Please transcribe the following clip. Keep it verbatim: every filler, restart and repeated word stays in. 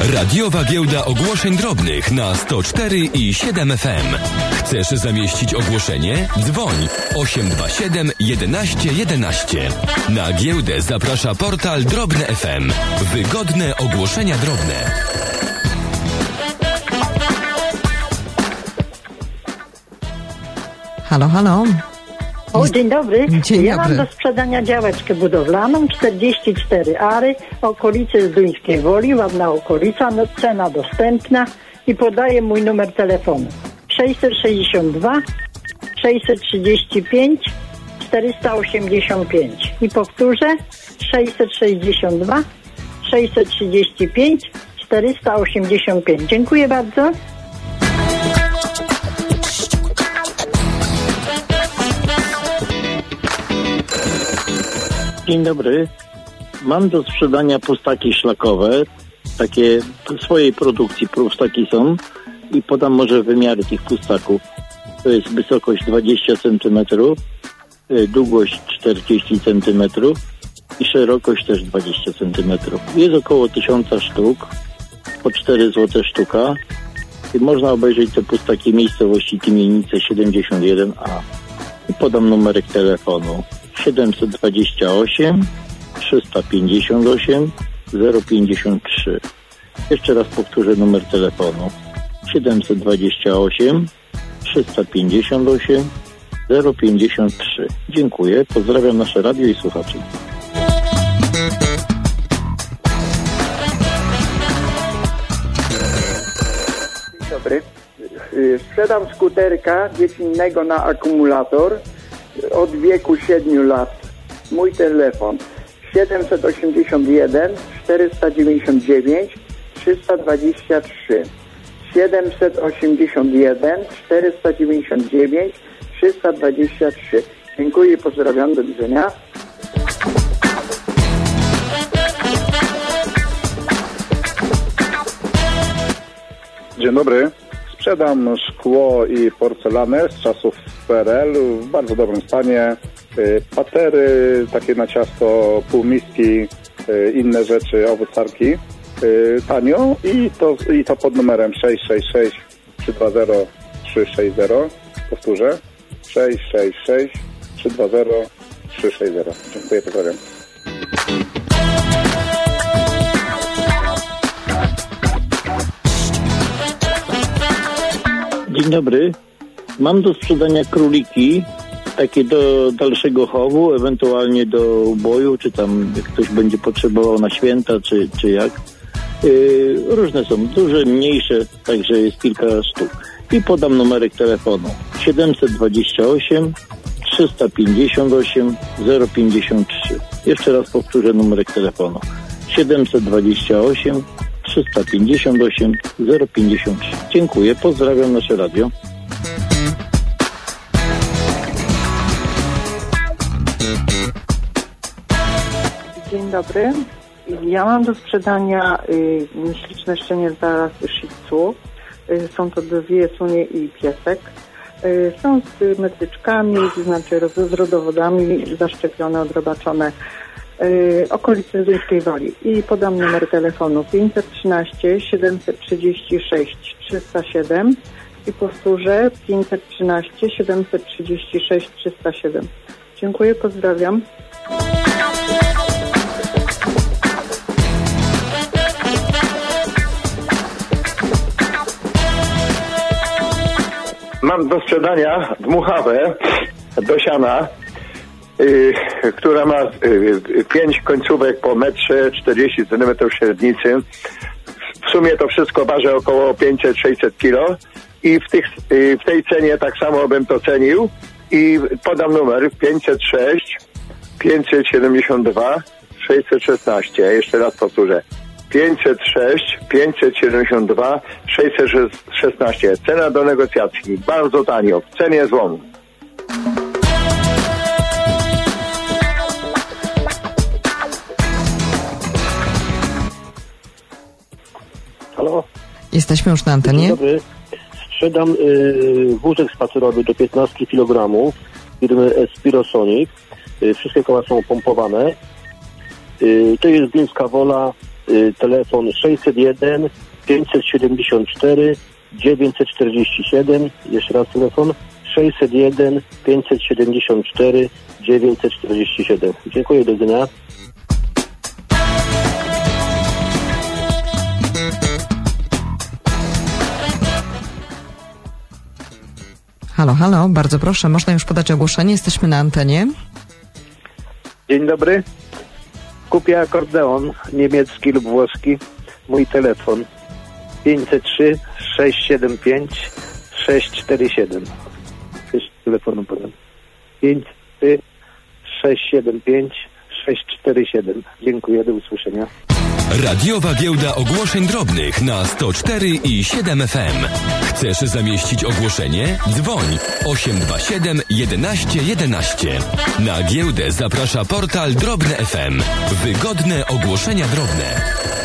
Radiowa giełda ogłoszeń drobnych na sto cztery i siedem F M. Chcesz zamieścić ogłoszenie? Dzwoń osiem dwa siedem jedenaście jedenaście. Na giełdę zaprasza portal Drobne F M. Wygodne ogłoszenia drobne. Halo, halo. O, dzień dobry. Dzień ja dobry. mam do sprzedania działeczkę budowlaną, czterdzieści cztery ary, okolice Zduńskiej Woli, ładna okolica, no, cena dostępna i podaję mój numer telefonu. sześćset sześćdziesiąt dwa sześćset trzydzieści pięć czterysta osiemdziesiąt pięć. I powtórzę, sześćset sześćdziesiąt dwa sześćset trzydzieści pięć czterysta osiemdziesiąt pięć. Dziękuję bardzo. Dzień dobry. Mam do sprzedania pustaki szlakowe, takie swojej produkcji pustaki są i podam może wymiary tych pustaków. To jest wysokość dwadzieścia centymetrów, długość czterdzieści centymetrów i szerokość też dwadzieścia centymetrów. Jest około tysiąc sztuk, po cztery złote sztuka i można obejrzeć te pustaki w miejscowości Tymienice siedemdziesiąt jeden A. I podam numerek telefonu siedemset dwadzieścia osiem trzysta pięćdziesiąt osiem zero pięćdziesiąt trzy. Jeszcze raz powtórzę numer telefonu siedemset dwadzieścia osiem trzysta pięćdziesiąt osiem zero pięćdziesiąt trzy. Dziękuję, pozdrawiam nasze radio i słuchaczy. Dzień dobry. Sprzedam skuterka dziecinnego na akumulator od wieku siedmiu lat. Mój telefon siedemset osiemdziesiąt jeden czterysta dziewięćdziesiąt dziewięć trzysta dwadzieścia trzy. siedemset osiemdziesiąt jeden czterysta dziewięćdziesiąt dziewięć trzysta dwadzieścia trzy. Dziękuję i pozdrawiam. Do widzenia. Dzień dobry. Sprzedam szkło i porcelanę z czasów P R L w bardzo dobrym stanie. Patery, takie na ciasto, półmiski, inne rzeczy, owocarki. Tanio i to, i to pod numerem sześć sześć sześć trzy dwa zero trzy sześć zero. Powtórzę. sześć sześć sześć trzy dwa zero trzy sześć zero. Dziękuję, pozdrawiam. Dzień dobry. Mam do sprzedania króliki, takie do dalszego chowu, ewentualnie do uboju, czy tam jak ktoś będzie potrzebował na święta, czy, czy jak. Yy, różne są, duże, mniejsze, także jest kilka sztuk. I podam numerek telefonu siedemset dwadzieścia osiem trzysta pięćdziesiąt osiem zero pięćdziesiąt trzy. Jeszcze raz powtórzę numerek telefonu siedemset dwadzieścia osiem trzysta pięćdziesiąt osiem zero pięćdziesiąt trzy. Dziękuję, pozdrawiam nasze radio. Dzień dobry. Ja mam do sprzedania y, śliczne szczenięta Shih Tzu. Y, są to dwie sunie i piesek. Y, są z metryczkami, to znaczy z rodowodami, zaszczepione, odrobaczone. Y, okolice Zduńskiej Woli. I podam numer telefonu pięćset trzynaście siedemset trzydzieści sześć trzysta siedem i powtórzę pięćset trzynaście siedemset trzydzieści sześć trzysta siedem. Dziękuję, pozdrawiam. Mam do sprzedania dmuchawę do siana, yy, która ma yy, pięć końcówek po metrze, czterdzieści centymetrów średnicy. W sumie to wszystko waży około pięćset sześćset kilo i w, tych, yy, w tej cenie tak samo bym to cenił i podam numer pięćset sześć pięćset siedemdziesiąt dwa sześćset szesnaście. Jeszcze raz powtórzę. pięćset sześć pięćset siedemdziesiąt dwa sześćset szesnaście. Cena do negocjacji. Bardzo tanio. W cenie złomu. Halo? Jesteśmy już na antenie. Dzień dobry. Sprzedam y, wózek spacerowy do piętnaście kilogramów firmy Espirosonic. Y, wszystkie koła są pompowane. Y, to jest Gdyńska Wola, y, telefon sześćset jeden pięćset siedemdziesiąt cztery dziewięćset czterdzieści siedem. Jeszcze raz telefon sześćset jeden pięćset siedemdziesiąt cztery dziewięćset czterdzieści siedem. Dziękuję, do widzenia. Halo, halo, bardzo proszę, można już podać ogłoszenie, jesteśmy na antenie. Dzień dobry. Kupię akordeon niemiecki lub włoski. Mój telefon pięćset trzy sześć siedem pięć sześć cztery siedem. Jeszcze telefonu podam. pięćset trzy sześć siedem pięć sześć cztery siedem. Dziękuję, do usłyszenia. Radiowa Giełda Ogłoszeń Drobnych na sto cztery i siedem F M. Chcesz zamieścić ogłoszenie? Dzwoń osiem dwa siedem jedenaście jedenaście. Na giełdę zaprasza portal Drobne F M. Wygodne ogłoszenia drobne.